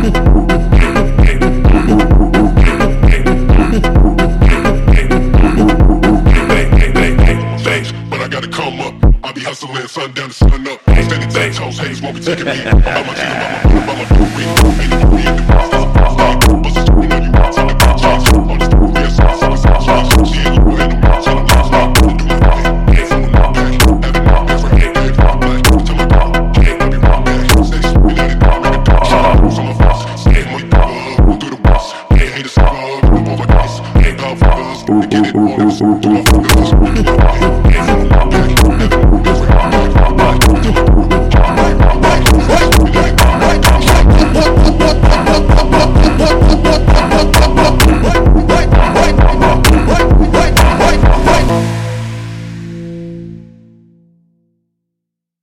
But I gotta come up. I'll be hustling sundown to sun up. Standing 10 toes, haters won't be taking me. I'm out my team.